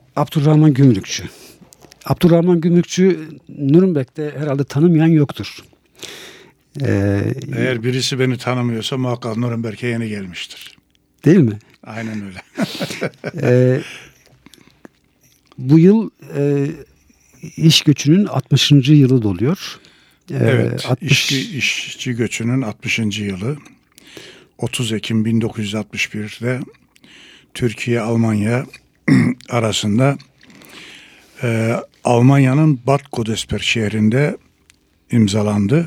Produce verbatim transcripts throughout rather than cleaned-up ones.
Abdurrahman Gümrükçü. Abdurrahman Gümrükçü Nürnberg'de herhalde tanımayan yoktur. Ee, Eğer birisi beni tanımıyorsa muhakkak Nürnberg'e yeni gelmiştir. Değil mi? Aynen öyle. ee, bu yıl e, iş göçünün altmışıncı yılı doluyor. Ee, evet, altmış... işçi, işçi göçünün altmışıncı yılı. otuz Ekim bin dokuz yüz altmış bir'de Türkiye-Almanya arasında e, Almanya'nın Bad Godesberg şehrinde imzalandı.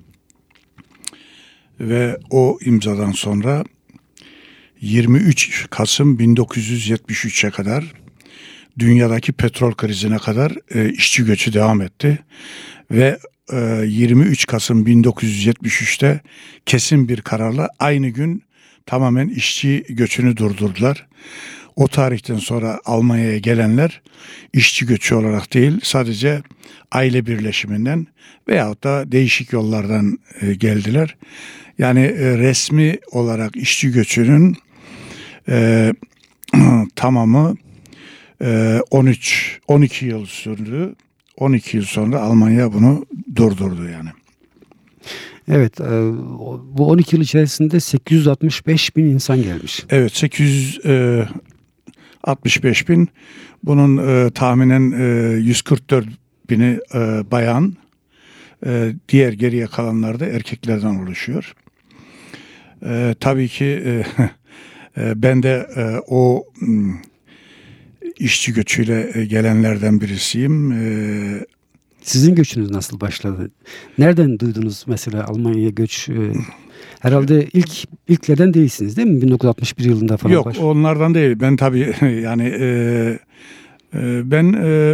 Ve o imzadan sonra yirmi üç Kasım bin dokuz yüz yetmiş üç'e kadar dünyadaki petrol krizine kadar e, işçi göçü devam etti. Ve e, yirmi üç Kasım bin dokuz yüz yetmiş üç'te kesin bir kararla aynı gün tamamen işçi göçünü durdurdular. O tarihten sonra Almanya'ya gelenler işçi göçü olarak değil, sadece aile birleşiminden veyahut da değişik yollardan e, geldiler. Yani e, resmi olarak işçi göçünün e, tamamı e, on üç on iki yıl sürdü. on iki yıl sonra Almanya bunu durdurdu yani. Evet, e, bu on iki yıl içerisinde sekiz yüz altmış beş bin insan gelmiş. Evet, sekiz yüz altmış beş bin. Bunun e, tahminen e, yüz kırk dört bini e, bayan, e, diğer geriye kalanlar da erkeklerden oluşuyor. E, tabii ki e, e, ben de e, o m, işçi göçüyle gelenlerden birisiyim. E, Sizin göçünüz nasıl başladı? Nereden duydunuz mesela Almanya'ya göç? E, herhalde ilk ilklerden değilsiniz değil mi? bin dokuz yüz altmış bir yılında falan. Yok, baş... onlardan değil. Ben tabii yani e, e, ben e,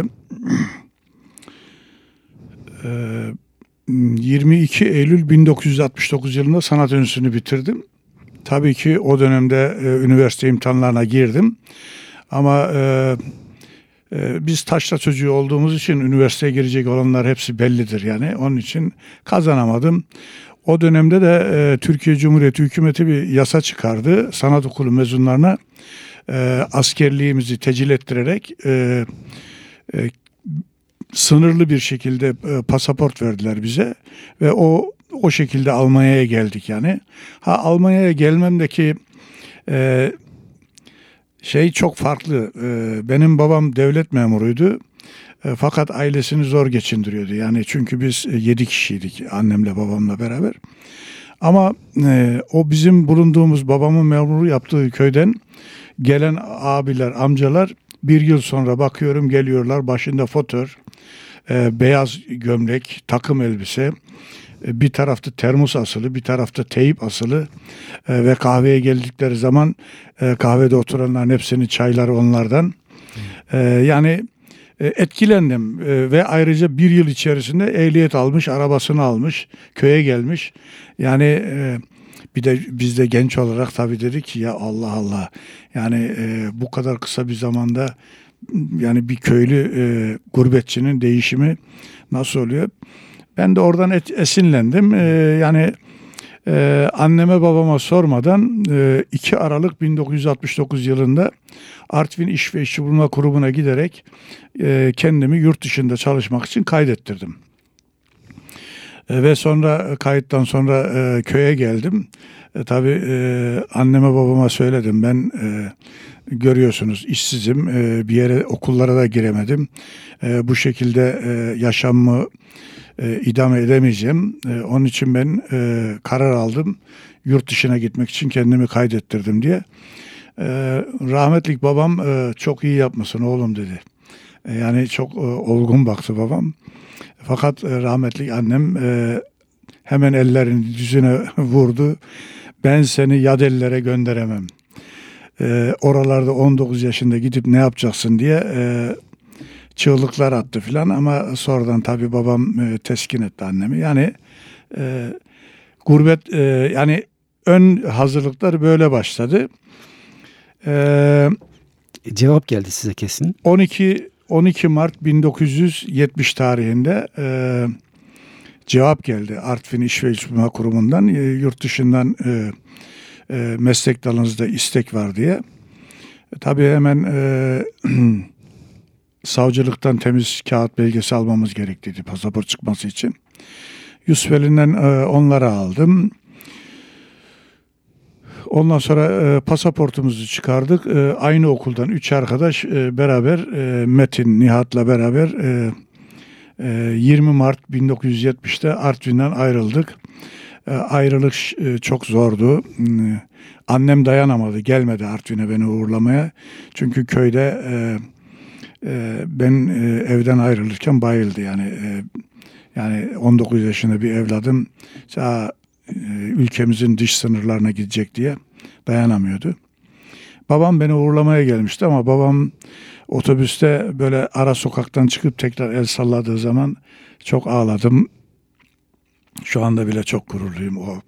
e, yirmi iki Eylül bin dokuz yüz altmış dokuz yılında sanat enstitüsünü bitirdim. Tabii ki o dönemde e, üniversite imtihanlarına girdim. Ama e, e, biz taşra çocuğu olduğumuz için üniversiteye girecek olanlar hepsi bellidir yani. Onun için kazanamadım. O dönemde de e, Türkiye Cumhuriyeti hükümeti bir yasa çıkardı. Sanat okulu mezunlarına e, askerliğimizi tecil ettirerek e, e, sınırlı bir şekilde e, pasaport verdiler bize ve o o şekilde Almanya'ya geldik yani. Ha, Almanya'ya gelmemdeki e, şey çok farklı. E, benim babam devlet memuruydu. E, fakat ailesini zor geçindiriyordu. Yani çünkü biz e, yedi kişiydik annemle babamla beraber. Ama e, o bizim bulunduğumuz babamın memuru yaptığı köyden gelen abiler, amcalar bir yıl sonra bakıyorum geliyorlar başında fotör, e, beyaz gömlek, takım elbise, e, bir tarafta termos asılı, bir tarafta teyip asılı e, ve kahveye geldikleri zaman e, kahvede oturanların hepsinin çayları onlardan. E, yani e, etkilendim e, ve ayrıca bir yıl içerisinde ehliyet almış, arabasını almış, köye gelmiş. Yani e, bir de biz de genç olarak tabii dedik ki ya Allah Allah, yani e, bu kadar kısa bir zamanda yani bir köylü e, gurbetçinin değişimi nasıl oluyor? Ben de oradan et, esinlendim. E, yani e, anneme babama sormadan e, iki Aralık bin dokuz yüz altmış dokuz yılında Artvin İş ve İşçi Bulma Kurumu'na giderek e, kendimi yurt dışında çalışmak için kaydettirdim. E, ve sonra kayıttan sonra e, köye geldim. E, tabii e, anneme babama söyledim. Ben e, görüyorsunuz işsizim. E, bir yere okullara da giremedim. E, bu şekilde e, yaşamımı e, idame edemeyeceğim. E, onun için ben e, karar aldım. Yurt dışına gitmek için kendimi kaydettirdim diye. E, rahmetlik babam e, çok iyi yapmışsın oğlum dedi. E, yani çok e, olgun baktı babam. Fakat e, rahmetli annem e, hemen ellerini yüzüne vurdu. Ben seni yad ellere gönderemem. E, oralarda on dokuz yaşında gidip ne yapacaksın diye e, çığlıklar attı filan. Ama sonradan tabii babam e, teskin etti annemi. Yani e, gurbet e, yani ön hazırlıklar böyle başladı. E, Cevap geldi size kesin. on iki on iki Mart bin dokuz yüz yetmiş tarihinde e, cevap geldi Artvin İş ve İş Bulma Kurumu'ndan. E, yurt dışından e, e, meslek dalınızda istek var diye. E, tabii hemen e, savcılıktan temiz kağıt belgesi almamız gerekliydi pasaport çıkması için. Yusufeli'nden e, onları aldım. Ondan sonra e, pasaportumuzu çıkardık. E, aynı okuldan üç arkadaş e, beraber e, Metin, Nihat'la beraber e, e, yirmi Mart bin dokuz yüz yetmişte Artvin'den ayrıldık. E, ayrılık e, çok zordu. E, annem dayanamadı, gelmedi Artvin'e beni uğurlamaya. Çünkü köyde e, e, ben e, evden ayrılırken bayıldı yani. E, yani on dokuz yaşında bir evladım daha ülkemizin dış sınırlarına gidecek diye dayanamıyordu. Babam beni uğurlamaya gelmişti ama babam otobüste böyle ara sokaktan çıkıp tekrar el salladığı zaman çok ağladım. Şu anda bile çok gururluyum o.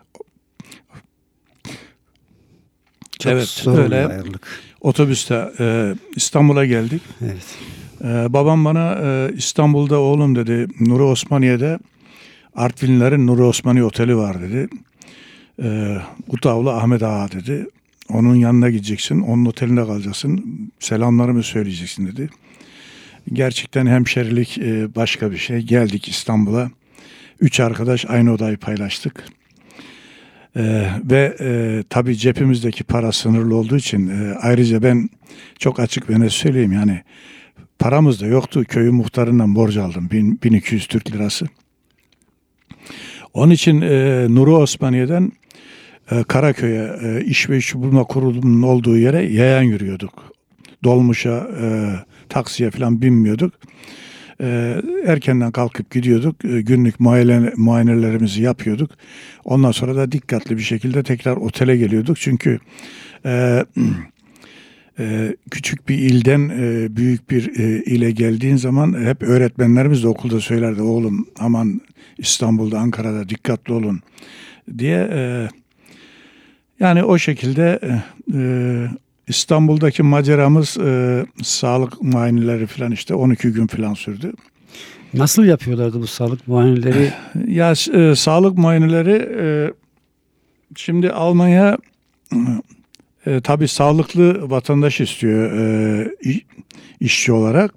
Çok evet, öyle ayrılık. Otobüste e, İstanbul'a geldik. Evet. E, babam bana e, İstanbul'da oğlum dedi, Nuri Osmaniye'de Artvinlilerin Nuri Osmaniye Oteli var dedi. E, Utavlı Ahmet Ağa dedi. Onun yanına gideceksin, onun otelinde kalacaksın, selamlarımı söyleyeceksin dedi. Gerçekten hemşerilik e, başka bir şey. Geldik İstanbul'a. Üç arkadaş aynı odayı paylaştık. Ee, ve e, tabii cebimizdeki para sınırlı olduğu için e, ayrıca ben çok açık ve net söyleyeyim yani paramız da yoktu. Köyün muhtarından borç aldım. bin iki yüz Türk lirası. Onun için e, Nuri Osmaniye'den e, Karaköy'e e, iş ve iş bulma kurulunun olduğu yere yayan yürüyorduk. Dolmuşa, e, taksiye falan binmiyorduk. E, erkenden kalkıp gidiyorduk. E, günlük muayene, muayenelerimizi yapıyorduk. Ondan sonra da dikkatli bir şekilde tekrar otele geliyorduk. Çünkü e, e, küçük bir ilden e, büyük bir e, ile geldiğin zaman hep öğretmenlerimiz de okulda söylerdi. Oğlum aman İstanbul'da, Ankara'da dikkatli olun diye. E, yani o şekilde e, İstanbul'daki maceramız e, sağlık muayeneleri falan işte on iki gün falan sürdü. Nasıl yapıyorlardı bu sağlık muayeneleri? Ya e, sağlık muayeneleri e, şimdi Almanya e, tabii sağlıklı vatandaş istiyor e, işçi olarak.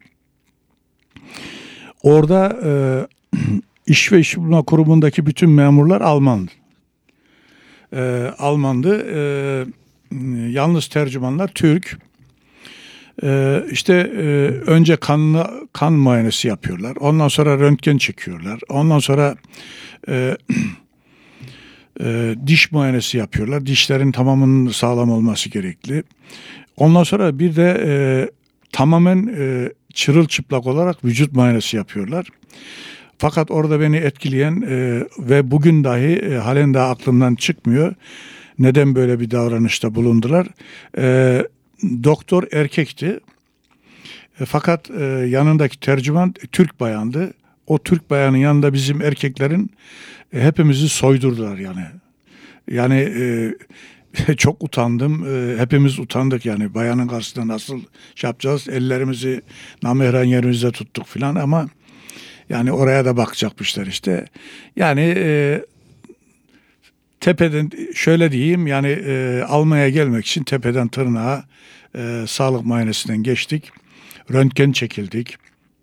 Orada e, İş ve İş Bulma Kurumu'ndaki bütün memurlar Almandı. E, Almandı. E, yalnız tercümanlar Türk. Ee, işte e, önce kanlı, kan muayenesi yapıyorlar. Ondan sonra röntgen çekiyorlar. Ondan sonra e, e, diş muayenesi yapıyorlar. Dişlerin tamamının sağlam olması gerekli. Ondan sonra bir de e, tamamen e, çırılçıplak olarak vücut muayenesi yapıyorlar. Fakat orada beni etkileyen e, ve bugün dahi e, halen daha aklımdan çıkmıyor. Neden böyle bir davranışta bulundular? E, doktor erkekti. E, fakat e, yanındaki tercüman Türk bayandı. O Türk bayanın yanında bizim erkeklerin e, hepimizi soydurdular yani. Yani e, çok utandım. E, hepimiz utandık yani. Bayanın karşısında nasıl şey yapacağız? Ellerimizi namehran yerimizde tuttuk filan ama yani oraya da bakacakmışlar işte. Yani e, tepeden şöyle diyeyim yani e, Almanya'ya gelmek için tepeden tırnağa e, sağlık muayenesinden geçtik. Röntgen çekildik.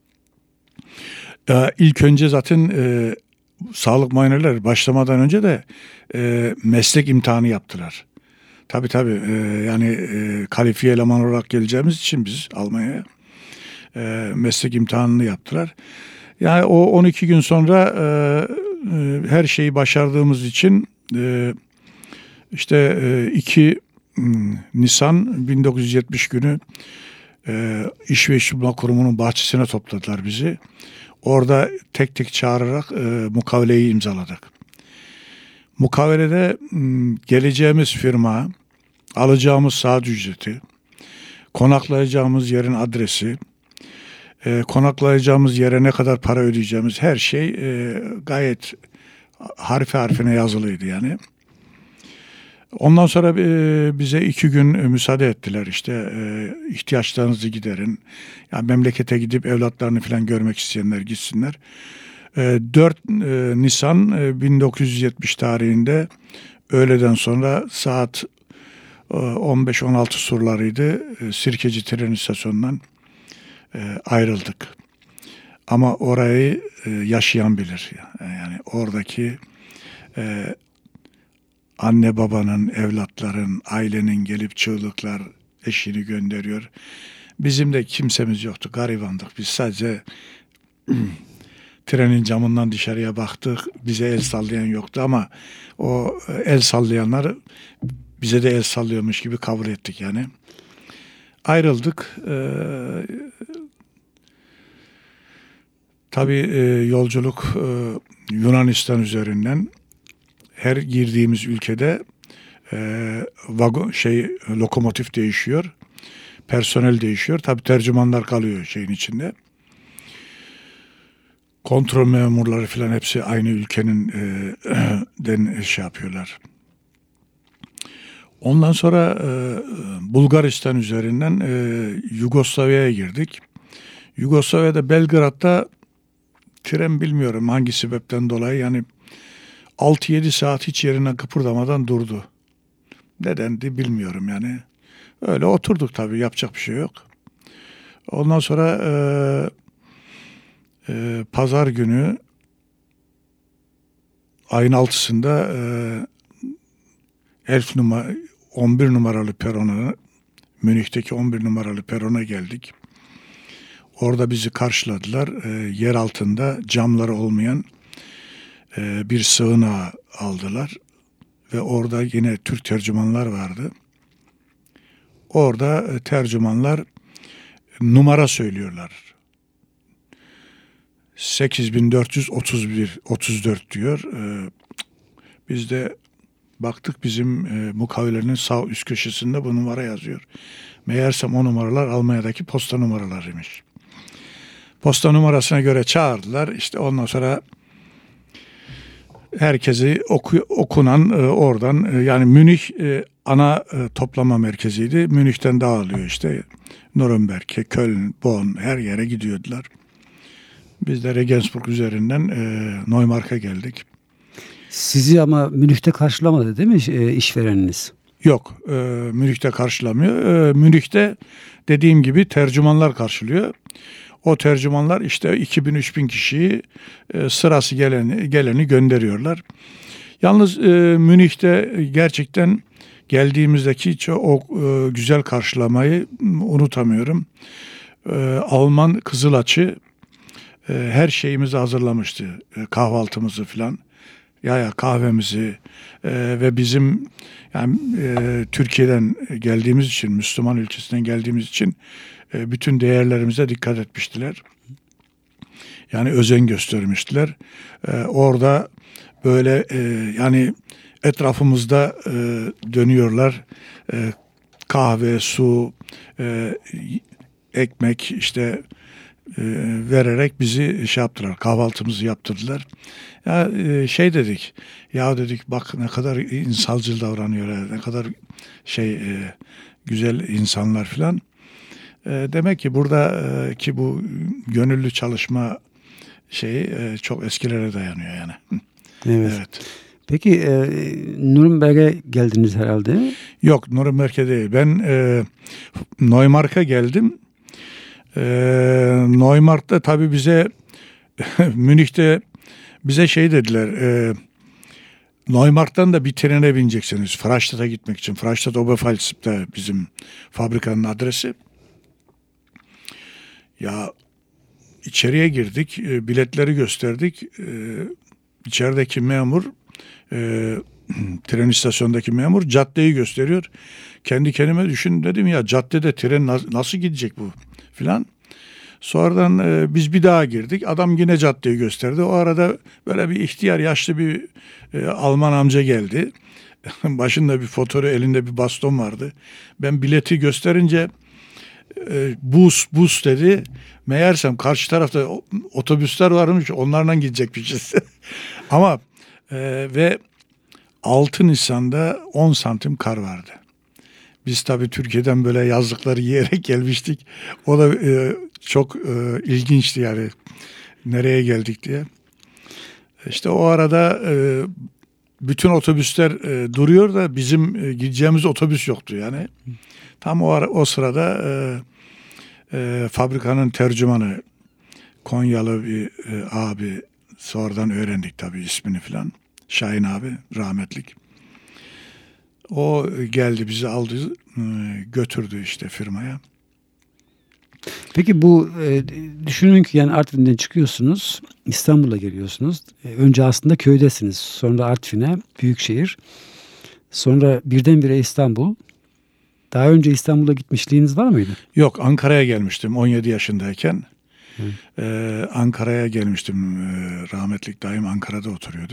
E, ilk önce zaten e, sağlık muayeneleri başlamadan önce de e, meslek imtihanı yaptılar. Tabii tabii e, yani e, kalifiye eleman olarak geleceğimiz için biz Almanya'ya e, meslek imtihanını yaptılar. Yani o on iki gün sonra e, e, her şeyi başardığımız için e, işte e, iki Nisan bin dokuz yüz yetmiş günü e, İş ve İş Bulma Kurumu'nun bahçesine topladılar bizi. Orada tek tek çağırarak e, mukaveleyi imzaladık. Mukavelede m, geleceğimiz firma, alacağımız saat ücreti, konaklayacağımız yerin adresi, e, konaklayacağımız yere ne kadar para ödeyeceğimiz her şey e, gayet harfi harfine yazılıydı yani. Ondan sonra e, bize iki gün müsaade ettiler işte e, ihtiyaçlarınızı giderin. Yani memlekete gidip evlatlarını falan görmek isteyenler gitsinler. E, dört Nisan bin dokuz yüz yetmiş tarihinde öğleden sonra saat e, on beş on altı surlarıydı. E, Sirkeci tren istasyonundan e, ayrıldık. Ama orayı e, yaşayan bilir. Yani oradaki e, anne babanın, evlatların, ailenin gelip çığlıklar eşini gönderiyor. Bizim de kimsemiz yoktu, garibandık. Biz sadece trenin camından dışarıya baktık. Bize el sallayan yoktu ama o el sallayanlar bize de el sallıyormuş gibi kabul ettik yani. Ayrıldık. Ee, tabii e, yolculuk e, Yunanistan üzerinden. Her girdiğimiz ülkede e, vagon şey lokomotif değişiyor. Personel değişiyor. Tabii tercümanlar kalıyor şeyin içinde. Kontrol memurları falan hepsi aynı ülkenin e, den şey yapıyorlar. Ondan sonra e, Bulgaristan üzerinden e, Yugoslavya'ya girdik. Yugoslavya'da Belgrad'da tren bilmiyorum hangi sebepten dolayı yani altı yedi saat hiç yerinden kıpırdamadan durdu. Nedendi bilmiyorum yani. Öyle oturduk tabii, yapacak bir şey yok. Ondan sonra e, e, pazar günü ayın altısında e, elf numara on bir numaralı perona, Münih'teki on bir numaralı perona geldik. Orada bizi karşıladılar. E, yer altında camları olmayan e, bir sığınağa aldılar. Ve orada yine Türk tercümanlar vardı. Orada e, tercümanlar numara söylüyorlar. sekiz bin dört yüz otuz bir otuz dört diyor. E, biz de baktık bizim e, mukavelenin sağ üst köşesinde bu numara yazıyor. Meğersem o numaralar Almanya'daki posta numaralarıymış. Posta numarasına göre çağırdılar. İşte ondan sonra herkesi oku, okunan e, oradan e, yani Münih e, ana e, toplama merkeziydi. Münih'ten dağılıyor işte. Nürnberg'e, Köln, Bonn her yere gidiyordular. Biz de Regensburg üzerinden e, Neumarkt'a geldik. Sizi ama Münih'te karşılamadı değil mi e, işvereniniz? Yok, e, Münih'te karşılamıyor. E, Münih'te dediğim gibi tercümanlar karşılıyor. O tercümanlar işte iki bin üç bin kişiyi e, sırası geleni, geleni gönderiyorlar. Yalnız e, Münih'te gerçekten geldiğimizdeki çok e, güzel karşılamayı unutamıyorum. E, Alman kızılaçı e, her şeyimizi hazırlamıştı. E, kahvaltımızı falan. Ya ya kahvemizi e, ve bizim yani e, Türkiye'den geldiğimiz için, Müslüman ülkesinden geldiğimiz için e, bütün değerlerimize dikkat etmiştiler. Yani özen göstermiştiler. E, orada böyle e, yani etrafımızda e, dönüyorlar. E, kahve, su, e, ekmek işte e, vererek bizi şey yaptılar. Kahvaltımızı yaptırdılar. Ya e, şey dedik. Ya dedik bak ne kadar insancıl davranıyorlar. Ne kadar şey e, güzel insanlar filan. E, demek ki burada e, ki bu gönüllü çalışma şeyi e, çok eskilere dayanıyor yani. Evet. Evet. Peki e, Nürnberg'e geldiniz herhalde? Yok, Nürnberg'e değil. Ben e, Neumarkt'a geldim. E, Neumarkt'ta tabii bize Münih'te bize şey dediler. E, Neumarkt'tan da bir trene bineceksiniz. Freistatt'a gitmek için. Freistatt Oberpfalz'da bizim fabrikanın adresi. Ya içeriye girdik. E, biletleri gösterdik. E, içerideki memur e, tren istasyonundaki memur caddeyi gösteriyor. Kendi kendime düşün dedim ya caddede tren nasıl gidecek bu filan. Sonradan e, biz bir daha girdik. Adam yine caddeyi gösterdi. O arada böyle bir ihtiyar yaşlı bir e, Alman amca geldi. Başında bir fotoğrafı, elinde bir baston vardı. Ben bileti gösterince e, bus bus dedi. Meğersem karşı tarafta otobüsler varmış. Onlarla gidecekmişiz. Ama e, ve altı Nisan'da on santim kar vardı. Biz tabii Türkiye'den böyle yazlıkları yiyerek gelmiştik. O da e, çok e, ilginçti yani. Nereye geldik diye. İşte o arada e, bütün otobüsler e, duruyor da bizim e, gideceğimiz otobüs yoktu yani. Tam o ara, o sırada e, e, fabrikanın tercümanı Konyalı bir e, abi, sonradan öğrendik tabii ismini falan. Şahin abi, rahmetlik. O geldi, bizi aldı, e, götürdü işte firmaya. Peki bu e, düşünün ki yani Artvin'den çıkıyorsunuz, İstanbul'a geliyorsunuz. E, önce aslında köydesiniz. Sonra Artvin'e, büyükşehir. Sonra birdenbire İstanbul. Daha önce İstanbul'a gitmişliğiniz var mıydı? Yok, Ankara'ya gelmiştim on yedi yaşındayken. Ee, Ankara'ya gelmiştim. Ee, rahmetlik dayım Ankara'da oturuyordu.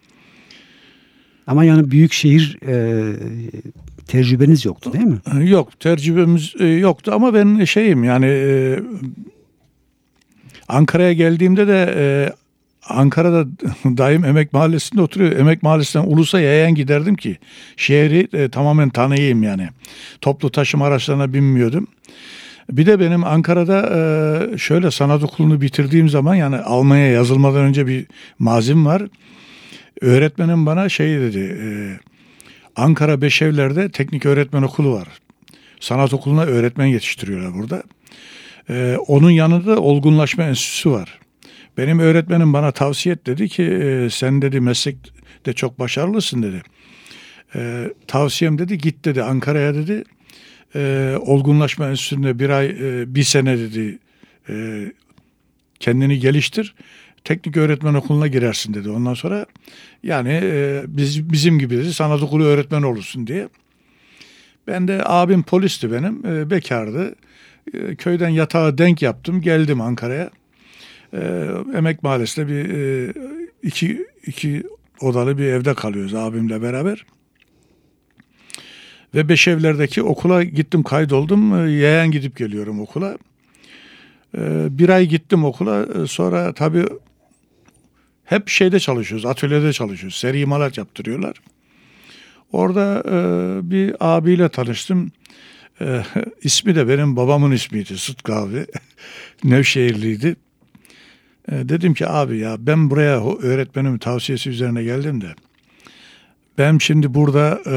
Ama yani büyükşehir e, tecrübeniz yoktu değil mi? Yok, tecrübemiz e, yoktu ama ben şeyim yani e, Ankara'ya geldiğimde de e, Ankara'da dayım Emek Mahallesi'nde oturuyor. Emek Mahallesi'nden Ulus'a yayan giderdim ki şehri e, tamamen tanıyayım yani. Toplu taşıma araçlarına binmiyordum. Bir de benim Ankara'da e, şöyle sanat okulunu bitirdiğim zaman, yani Almanya'ya yazılmadan önce bir mazim var. Öğretmenim bana şey dedi, e, Ankara Beşevler'de teknik öğretmen okulu var. Sanat okuluna öğretmen yetiştiriyorlar burada. E, onun yanında olgunlaşma enstitüsü var. Benim öğretmenim bana tavsiye et, dedi ki e, sen dedi meslekte çok başarılısın dedi. E, tavsiyem dedi git dedi Ankara'ya dedi. E, olgunlaşma enstitüsünde bir ay e, bir sene dedi e, kendini geliştir. Teknik öğretmen okuluna girersin dedi. Ondan sonra yani e, biz bizim gibi dedi sanat okulu öğretmeni olursun diye. Ben de abim polisti benim. E, bekardı. E, köyden yatağı denk yaptım. Geldim Ankara'ya. E, Emek Mahallesi'nde bir e, iki, iki odalı bir evde kalıyoruz abimle beraber. Ve Beşevler'deki okula gittim, kaydoldum. E, yayan gidip geliyorum okula. E, bir ay gittim okula. E, sonra tabii hep şeyde çalışıyoruz, atölyede çalışıyoruz. Seri imalat yaptırıyorlar. Orada e, bir abiyle tanıştım. E, ismi de benim babamın ismiydi, Sıtkı abi. Nevşehirliydi. E, dedim ki abi ya ben buraya öğretmenimin tavsiyesi üzerine geldim de ben şimdi burada e,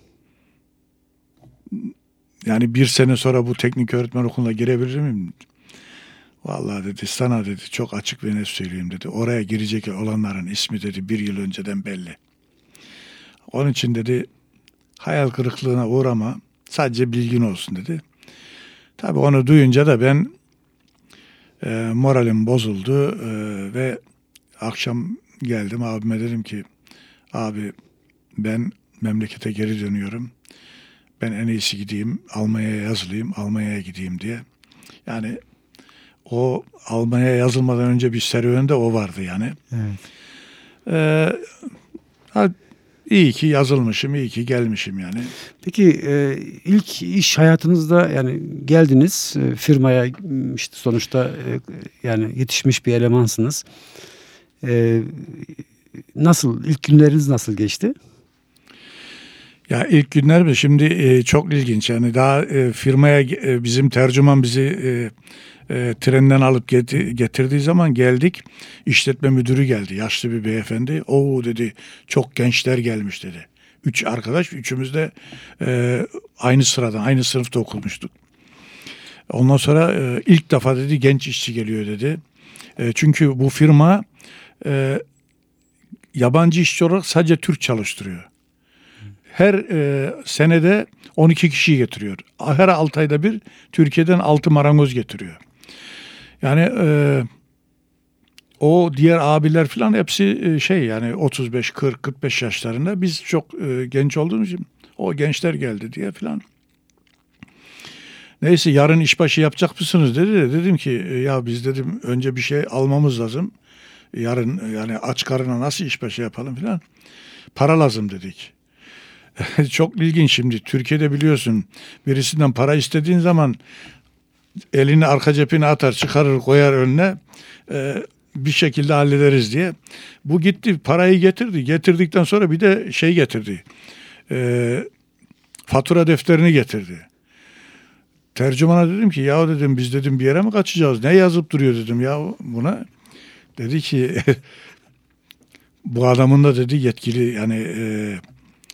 yani bir sene sonra bu teknik öğretmen okuluna girebilir miyim? Vallahi dedi sana dedi çok açık ve net söyleyeyim dedi. Oraya girecek olanların ismi dedi bir yıl önceden belli. Onun için dedi hayal kırıklığına uğrama, sadece bilgin olsun dedi. Tabii onu duyunca da ben e, moralim bozuldu e, ve akşam geldim abime dedim ki abi ben memlekete geri dönüyorum. Ben en iyisi gideyim Almanya'ya yazılayım, Almanya'ya gideyim diye. Yani o Almanya'ya yazılmadan önce bir serüvende o vardı yani. Evet. Ee, iyi ki yazılmışım, iyi ki gelmişim yani. Peki e, ilk iş hayatınızda yani geldiniz e, firmaya, işte sonuçta e, yani yetişmiş bir elemansınız. E, nasıl, ilk günleriniz nasıl geçti? Ya ilk günler mi? Şimdi e, çok ilginç yani daha e, firmaya e, bizim tercüman bizi e, e, trenden alıp get- getirdiği zaman geldik. İşletme müdürü geldi, yaşlı bir beyefendi. Oo dedi çok gençler gelmiş dedi. Üç arkadaş, üçümüz de e, aynı sıradan, aynı sınıfta okumuştuk. Ondan sonra e, ilk defa dedi genç işçi geliyor dedi. E, çünkü bu firma e, yabancı işçi olarak sadece Türk çalıştırıyor. Her e, senede on iki kişiyi getiriyor. Her altı ayda bir Türkiye'den altı marangoz getiriyor. Yani e, o diğer abiler falan hepsi e, şey yani otuz beş, kırk, kırk beş yaşlarında. Biz çok e, genç olduğumuz için o gençler geldi diye falan. Neyse yarın işbaşı yapacak mısınız dedi de dedim ki ya biz dedim önce bir şey almamız lazım. Yarın yani aç karnına nasıl işbaşı yapalım falan. Para lazım dedik. Çok ilginç şimdi. Türkiye'de biliyorsun birisinden para istediğin zaman elini arka cebine atar, çıkarır, koyar önüne. Ee, bir şekilde hallederiz diye. Bu gitti parayı getirdi. Getirdikten sonra bir de şey getirdi. Ee, fatura defterini getirdi. Tercümana dedim ki ya dedim biz dedim bir yere mi kaçacağız? Ne yazıp duruyor dedim ya buna. Dedi ki bu adamın da dedi yetkili yani e,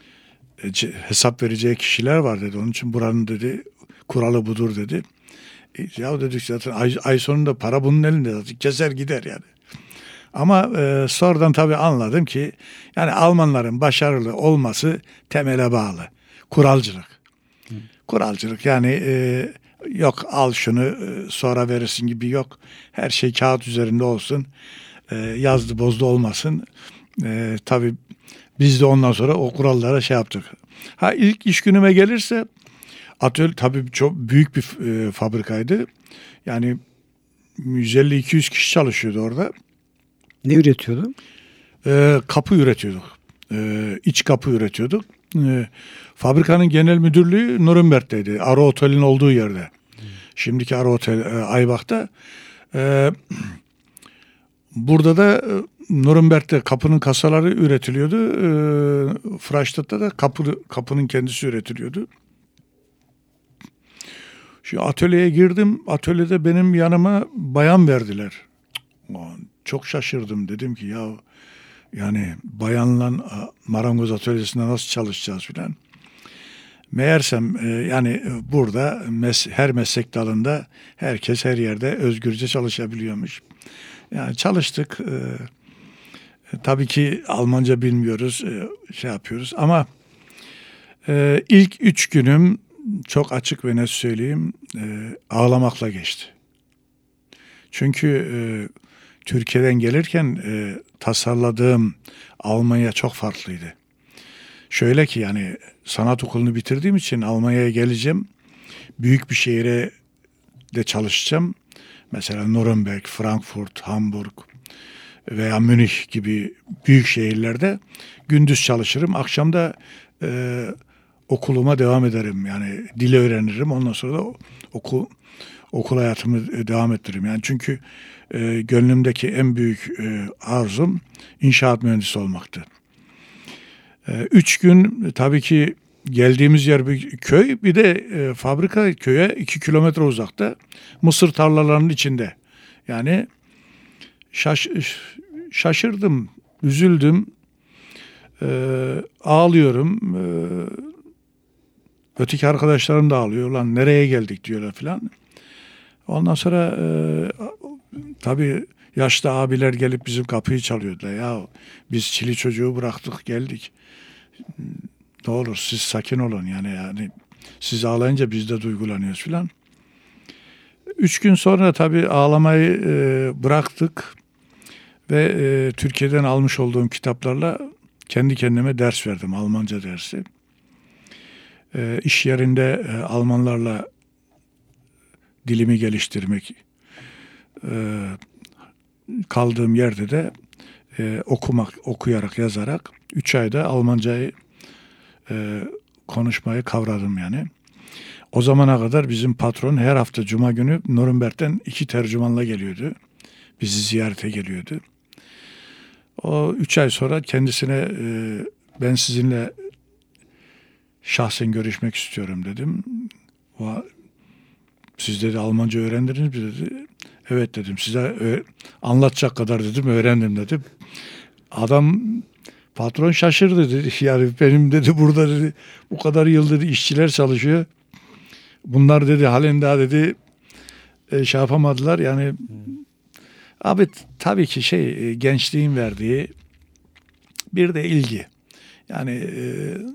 hesap vereceği kişiler var dedi. Onun için buranın dedi kuralı budur dedi. Ya dedik zaten ay, ay sonunda para bunun elinde, zaten keser gider yani. Ama e, sonradan tabii anladım ki yani Almanların başarılı olması temele bağlı. Kuralcılık. Hı. Kuralcılık yani e, yok al şunu e, sonra verirsin gibi yok. Her şey kağıt üzerinde olsun. E, yazdı bozdu olmasın. E, tabii biz de ondan sonra o kurallara şey yaptık. Ha ilk iş günüme gelirse atölye tabii çok büyük bir e, fabrikaydı. Yani yüz elli iki yüz kişi çalışıyordu orada. Ne üretiyordun? E, kapı üretiyorduk. E, iç kapı üretiyorduk. E, fabrikanın genel müdürlüğü Nürnberg'teydi. Aro Otel'in olduğu yerde. Hmm. Şimdiki Aro Otel e, Aybach'ta. E, burada da e, Nürnberg'de kapının kasaları üretiliyordu. E, Freistatt'ta da kapı, kapının kendisi üretiliyordu. Şu atölyeye girdim. Atölyede benim yanıma bayan verdiler. Çok şaşırdım. Dedim ki ya yani bayanla marangoz atölyesinde nasıl çalışacağız filan. Meğersem e, yani burada mes- her meslek dalında herkes her yerde özgürce çalışabiliyormuş. Yani çalıştık. E, e, tabii ki Almanca bilmiyoruz. E, şey yapıyoruz ama e, ilk üç günüm çok açık ve net söyleyeyim e, ağlamakla geçti. Çünkü e, Türkiye'den gelirken e, tasarladığım Almanya çok farklıydı. Şöyle ki yani sanat okulunu bitirdiğim için Almanya'ya geleceğim. Büyük bir şehire de çalışacağım. Mesela Nürnberg, Frankfurt, Hamburg veya Münih gibi büyük şehirlerde gündüz çalışırım. Akşam da e, okuluma devam ederim. Yani dili öğrenirim. Ondan sonra da okul okul hayatımı devam ettiririm. Yani çünkü e, gönlümdeki en büyük e, arzum inşaat mühendisi olmaktı. E, üç gün tabii ki geldiğimiz yer bir köy, bir de e, fabrika köye iki kilometre uzakta, mısır tarlalarının içinde. Yani şaş, şaşırdım, üzüldüm, e, ağlıyorum. E, öteki arkadaşlarım da ağlıyor. Lan nereye geldik diyorlar filan. Ondan sonra e, tabii yaşlı abiler gelip bizim kapıyı çalıyordular. Ya biz çili çocuğu bıraktık geldik. Ne olur siz sakin olun yani yani siz ağlayınca biz de duygulanıyoruz filan. Üç gün sonra tabii ağlamayı e, bıraktık ve e, Türkiye'den almış olduğum kitaplarla kendi kendime ders verdim, Almanca dersi. E, iş yerinde e, Almanlarla dilimi geliştirmek, e, kaldığım yerde de e, okumak, okuyarak, yazarak üç ayda Almancayı e, konuşmayı kavradım yani. O zamana kadar bizim patron her hafta Cuma günü Nürnberg'den iki tercümanla geliyordu. Bizi ziyarete geliyordu. O üç ay sonra kendisine e, ben sizinle şahsen görüşmek istiyorum dedim. O, siz dedi Almanca öğrendiniz mi dedi. Evet dedim, size ö- anlatacak kadar dedim öğrendim dedim. Adam, patron şaşırdı dedi. Yani benim dedi burada dedi bu kadar yıl dedi işçiler çalışıyor. Bunlar dedi halen daha dedi e, şey yapamadılar yani. Hmm. Abi tabii ki şey e, gençliğin verdiği bir de ilgi. Yani e,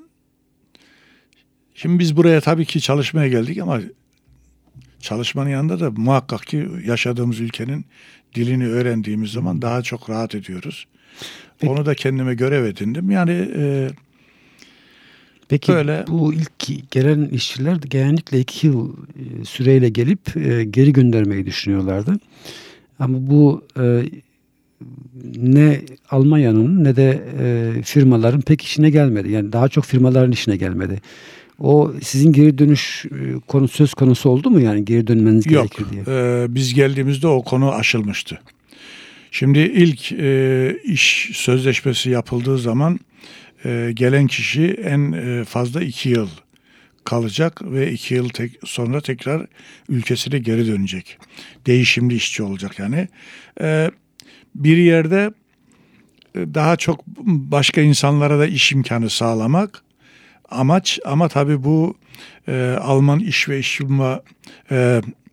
şimdi biz buraya tabii ki çalışmaya geldik ama çalışmanın yanında da muhakkak ki yaşadığımız ülkenin dilini öğrendiğimiz zaman daha çok rahat ediyoruz. Peki. Onu da kendime görev edindim. Yani e, Peki böyle, bu ilk gelen işçiler genellikle iki yıl e, süreyle gelip e, geri göndermeyi düşünüyorlardı. Ama bu e, ne Almanya'nın ne de e, firmaların pek işine gelmedi. Yani daha çok firmaların işine gelmedi. O sizin geri dönüş konu söz konusu oldu mu yani geri dönmeniz Yok, gerekir diye? E, biz geldiğimizde o konu aşılmıştı. Şimdi ilk e, iş sözleşmesi yapıldığı zaman e, gelen kişi en e, fazla iki yıl kalacak ve iki yıl tek, sonra tekrar ülkesine geri dönecek. Değişimli işçi olacak yani. E, bir yerde daha çok başka insanlara da iş imkanı sağlamak amaç, ama tabii bu e, Alman İş ve İş Bulma e,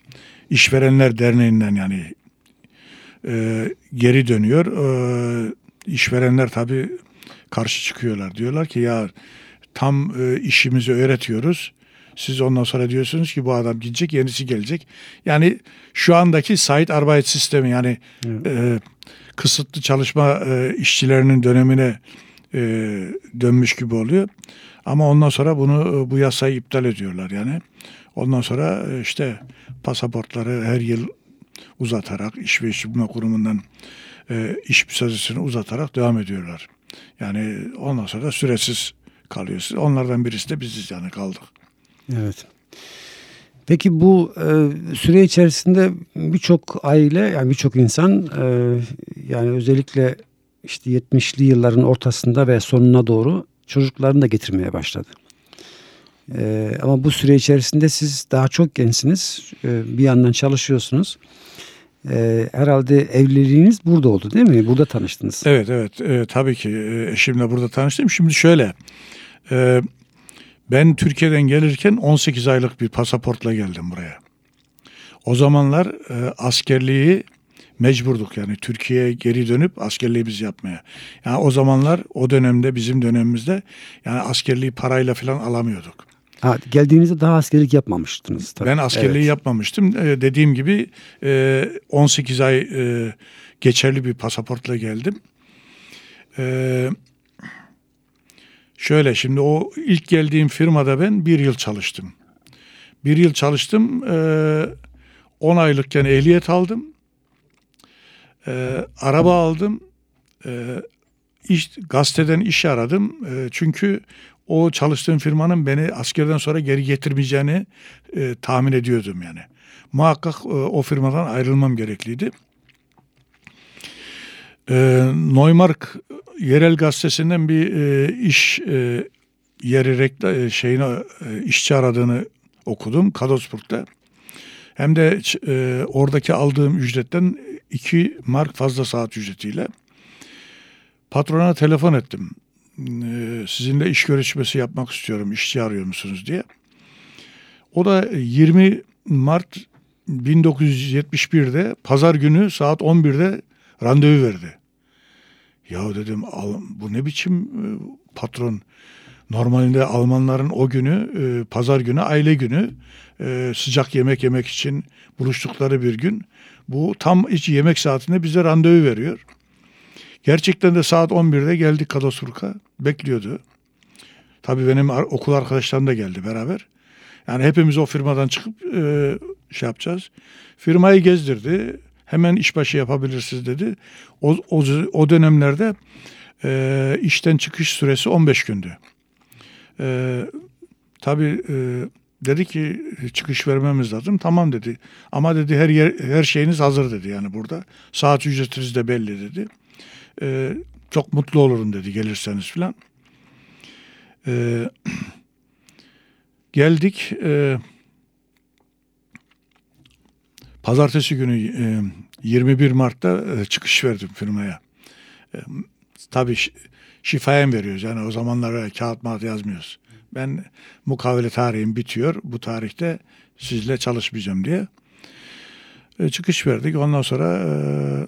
İşverenler Derneği'nden yani e, geri dönüyor. E, işverenler tabii karşı çıkıyorlar. Diyorlar ki ya tam e, işimizi öğretiyoruz. Siz ondan sonra diyorsunuz ki bu adam gidecek, yenisi gelecek. Yani şu andaki Zeitarbeit sistemi yani evet. e, kısıtlı çalışma e, işçilerinin dönemine e, dönmüş gibi oluyor. Ama ondan sonra bunu bu yasayı iptal ediyorlar yani. Ondan sonra e, işte pasaportları her yıl uzatarak iş ve iş bulma kurumundan e, iş sözleşmesini uzatarak devam ediyorlar. Yani ondan sonra süresiz kalıyor. Onlardan birisi de biziz yani kaldık. Evet. Peki bu e, süre içerisinde birçok aile yani birçok insan e, yani özellikle işte yetmişli yılların ortasında ve sonuna doğru çocuklarını da getirmeye başladı. E, ama bu süre içerisinde siz daha çok gençsiniz. E, bir yandan çalışıyorsunuz. E, herhalde evliliğiniz burada oldu değil mi? Burada tanıştınız. Evet evet e, tabii ki e, eşimle burada tanıştım. Şimdi şöyle e, ben Türkiye'den gelirken on sekiz aylık bir pasaportla geldim buraya. O zamanlar e, askerliği mecburduk yani Türkiye'ye geri dönüp askerliği biz yapmaya. Yani o zamanlar o dönemde bizim dönemimizde yani askerliği parayla falan alamıyorduk. Ha, geldiğinizde daha askerlik yapmamıştınız. Tabii. Ben askerliği evet. yapmamıştım. Ee, dediğim gibi e, on sekiz ay e, geçerli bir pasaportla geldim. Ee, şöyle şimdi o ilk geldiğim firmada ben bir yıl çalıştım. Bir yıl çalıştım. E, on aylıkken ehliyet aldım. E, araba aldım. E, iş, gazeteden iş aradım. E, çünkü o çalıştığım firmanın beni askerden sonra geri getirmeyeceğini e, tahmin ediyordum yani. Muhakkak e, o firmadan ayrılmam gerekliydi. E, Neumark yerel gazetesinden bir e, iş e, yeri rekla, e, şeyine e, işçi aradığını okudum Kadosburg'da. Hem de e, oradaki aldığım ücretten iki mark fazla saat ücretiyle. Patrona telefon ettim. Sizinle iş görüşmesi yapmak istiyorum, işçi arıyor musunuz diye. O da yirmi Mart bin dokuz yüz yetmiş bir'de pazar günü saat on bir'de randevu verdi. Ya dedim bu ne biçim patron? Normalde Almanların o günü pazar günü aile günü sıcak yemek yemek için buluştukları bir gün. Bu tam hiç yemek saatinde bize randevu veriyor. Gerçekten de saat on bir'de geldik Kadosburg'a. Bekliyordu. Tabii benim okul arkadaşlarım da geldi beraber. Yani hepimiz o firmadan çıkıp e, şey yapacağız. Firmayı gezdirdi. Hemen işbaşı yapabilirsiniz dedi. O, o, o dönemlerde e, işten çıkış süresi on beş gündü. E, tabii e, dedi ki çıkış vermemiz lazım. Tamam dedi. Ama dedi her yer, her şeyiniz hazır dedi yani burada. Saat ücretiniz de belli dedi. Ee, çok mutlu olurum dedi gelirseniz filan. Ee, geldik. E, pazartesi günü e, yirmi bir Mart'ta e, çıkış verdim firmaya. E, tabii şifayen veriyoruz. Yani o zamanlar kağıt mağat yazmıyoruz. Ben mukavele tarihim bitiyor. Bu tarihte sizle çalışmayacağım diye. E, çıkış verdik. Ondan sonra e,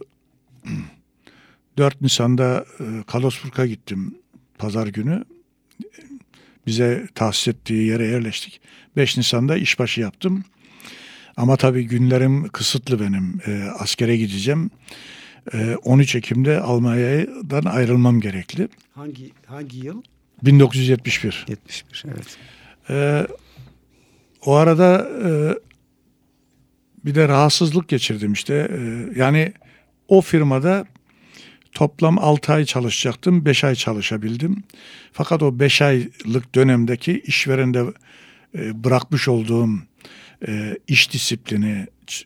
dört Nisan'da e, Kadosburg'a gittim pazar günü. Bize tahsis ettiği yere yerleştik. beş Nisan'da işbaşı yaptım. Ama tabii günlerim kısıtlı benim. E, askere gideceğim. E, on üç Ekim'de Almanya'dan ayrılmam gerekli. Hangi hangi yıl? bin dokuz yüz yetmiş bir. yetmiş bir evet. E, o arada e, bir de rahatsızlık geçirdim işte. E, yani o firmada toplam altı ay çalışacaktım. beş ay çalışabildim. Fakat o beş aylık dönemdeki işverende e, bırakmış olduğum e, iş disiplini,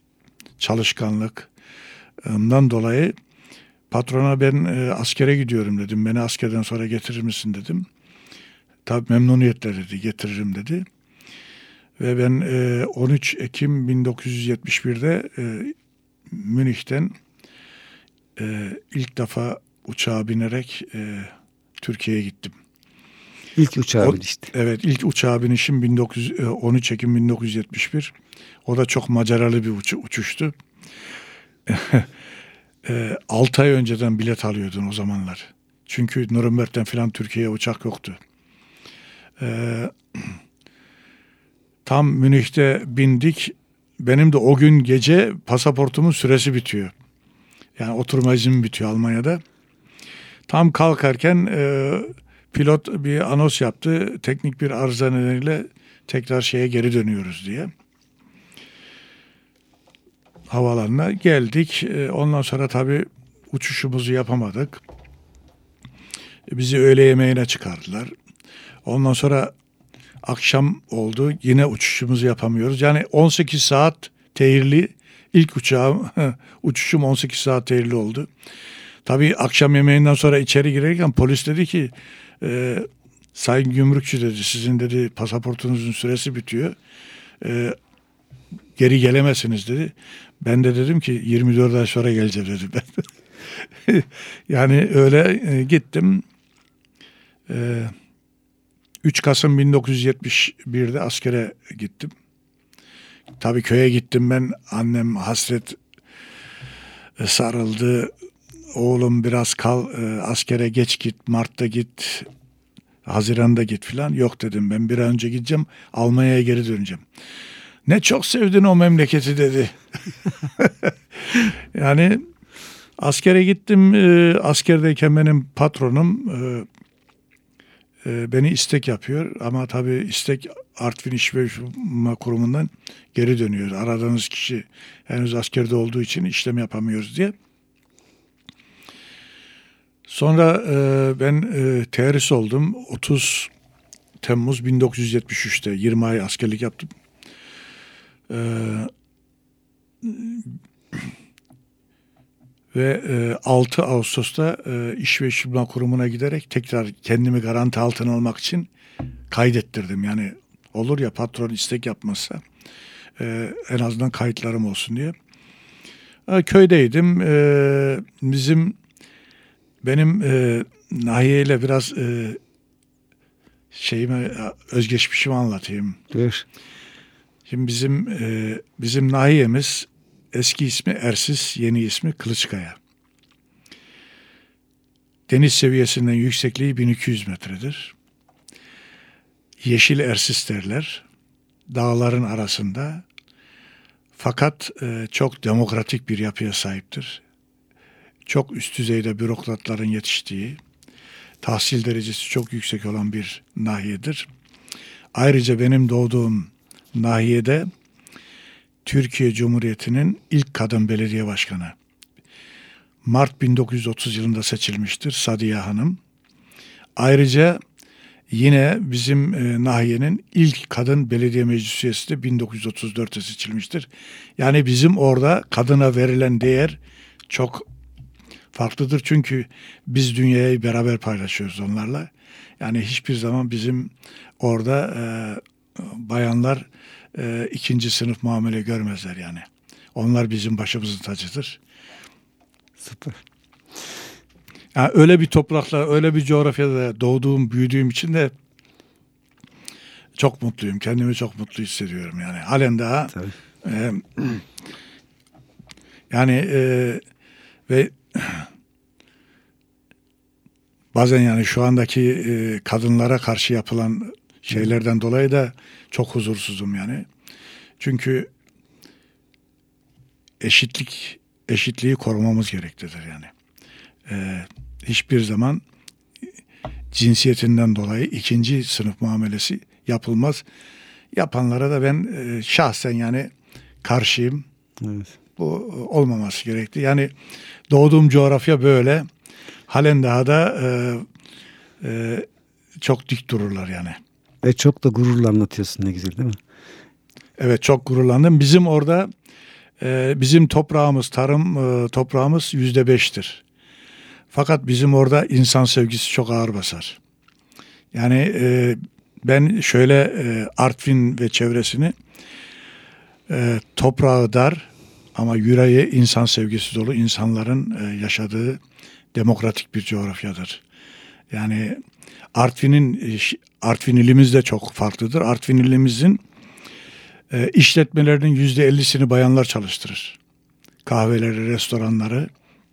çalışkanlıktan dolayı patrona ben e, askere gidiyorum dedim. Beni askerden sonra getirir misin dedim. Tabii memnuniyetle dedi, getiririm dedi. Ve ben e, on üç Ekim bin dokuz yüz yetmiş bir'de e, Münih'ten Ee, ilk defa uçağa binerek e, Türkiye'ye gittim. İlk uçağa o, binişti. Evet, ilk uçağa binişim bin dokuz yüz, on üç Ekim bin dokuz yüz yetmiş bir. O da çok maceralı bir uç, uçuştu. altı ay önceden bilet alıyordun o zamanlar. Çünkü Nürnberg'den falan Türkiye'ye uçak yoktu. Ee, tam Münih'te bindik. Benim de o gün gece pasaportumun süresi bitiyor. Yani oturma iznim bitiyor Almanya'da. Tam kalkarken e, pilot bir anons yaptı. Teknik bir arıza nedeniyle tekrar şeye geri dönüyoruz diye. Havaalanına geldik. E, ondan sonra tabii uçuşumuzu yapamadık. E, bizi öğle yemeğine çıkardılar. Ondan sonra akşam oldu. Yine uçuşumuzu yapamıyoruz. Yani on sekiz saat tehirli. İlk uçağım, uçuşum on sekiz saat tehirli oldu. Tabii akşam yemeğinden sonra içeri girerken polis dedi ki e, sayın gümrükçü dedi, sizin dedi pasaportunuzun süresi bitiyor. E, geri gelemezsiniz dedi. Ben de dedim ki yirmi dört ay sonra geleceğim dedim ben. Yani öyle e, gittim. E, üç Kasım bin dokuz yüz yetmiş bir'de askere gittim. Tabii köye gittim ben. Annem hasret e, sarıldı. Oğlum biraz kal, e, askere geç git, Mart'ta git, Haziran'da git filan. Yok dedim, ben bir an önce gideceğim, Almanya'ya geri döneceğim. Ne çok sevdin o memleketi dedi. Yani askere gittim, e, askerdeyken benim patronum e, e, beni istek yapıyor. Ama tabii istek Artvin İş ve Ulaştırma Kurumu'ndan geri dönüyor. Aradığınız kişi henüz askerde olduğu için işlem yapamıyoruz diye. Sonra e, ben e, terhis oldum. otuz Temmuz bin dokuz yüz yetmiş üç'te yirmi ay askerlik yaptım. E, ve e, altı Ağustos'ta e, İş ve İşletme Kurumu'na giderek tekrar kendimi garanti altına almak için kaydettirdim. Yani olur ya patron istek yapmazsa e, en azından kayıtlarım olsun diye. E, köydeydim. E, bizim Benim e, Nahiye ile biraz e, şeyimi, özgeçmişimi anlatayım. Dur. Şimdi bizim e, bizim Nahiye'miz eski ismi Ersis, yeni ismi Kılıçkaya. Deniz seviyesinden yüksekliği bin iki yüz metredir. Yeşil Ersis derler. Dağların arasında. Fakat e, çok demokratik bir yapıya sahiptir. Çok üst düzeyde bürokratların yetiştiği, tahsil derecesi çok yüksek olan bir nahiyedir. Ayrıca benim doğduğum nahiyede Türkiye Cumhuriyeti'nin ilk kadın belediye başkanı. Mart bin dokuz yüz otuz yılında seçilmiştir Sadiye Hanım. Ayrıca yine bizim e, nahiyenin ilk kadın belediye meclis üyesi de bin dokuz yüz otuz dört'te seçilmiştir. Yani bizim orada kadına verilen değer çok farklıdır. Çünkü biz dünyayı beraber paylaşıyoruz onlarla. Yani hiçbir zaman bizim orada e, bayanlar e, ikinci sınıf muamele görmezler yani. Onlar bizim başımızın tacıdır. Süper. Yani öyle bir toprakla, öyle bir coğrafyada doğduğum, büyüdüğüm için de çok mutluyum. Kendimi çok mutlu hissediyorum yani. Halen daha e, yani e, ve bazen yani şu andaki e, kadınlara karşı yapılan şeylerden dolayı da çok huzursuzum yani. Çünkü eşitlik eşitliği korumamız gereklidir yani. E, hiçbir zaman cinsiyetinden dolayı ikinci sınıf muamelesi yapılmaz. Yapanlara da ben e, şahsen yani karşıyım. Evet. Bu olmaması gerekti. Yani doğduğum coğrafya böyle. Halen daha da e, e, çok dik dururlar yani. Ve çok da gururla anlatıyorsun, ne güzel değil mi? Evet, çok gururlandım. Bizim orada e, bizim toprağımız, tarım e, toprağımız yüzde beş'tir. Fakat bizim orada insan sevgisi çok ağır basar. Yani e, ben şöyle e, Artvin ve çevresini e, toprağı dar ama yüreği insan sevgisi dolu insanların e, yaşadığı demokratik bir coğrafyadır. Yani Artvin'in Artvin ilimiz de çok farklıdır. Artvin ilimizin e, işletmelerinin yüzde ellisini bayanlar çalıştırır. Kahveleri, restoranları.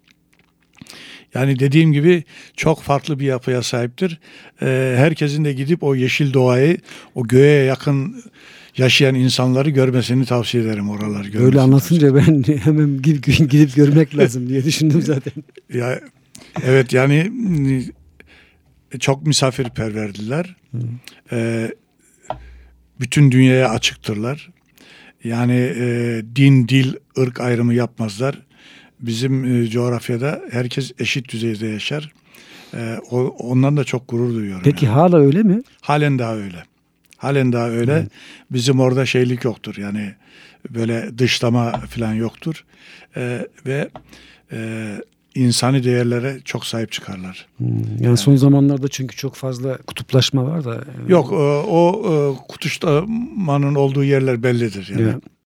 Yani dediğim gibi çok farklı bir yapıya sahiptir. E, herkesin de gidip o yeşil doğayı, o göğe yakın yaşayan insanları görmesini tavsiye ederim, oraları görmesini. Öyle anlatınca ben hemen gidip, gidip görmek lazım diye düşündüm zaten. Ya, evet yani çok misafirperverdiler. Ee, bütün dünyaya açıktırlar. Yani e, din, dil, ırk ayrımı yapmazlar. Bizim e, coğrafyada herkes eşit düzeyde yaşar. E, o, ondan da çok gurur duyuyorum. Peki yani. hala öyle mi? Halen daha öyle. Halen daha öyle. Evet. Bizim orada şeylik yoktur. Yani böyle dışlama falan yoktur. E, ve e, insani değerlere çok sahip çıkarlar. Hmm, yani, yani son zamanlarda çünkü çok fazla kutuplaşma var da. Yok, o, o kutuplaşmanın olduğu yerler bellidir. Yani. Evet.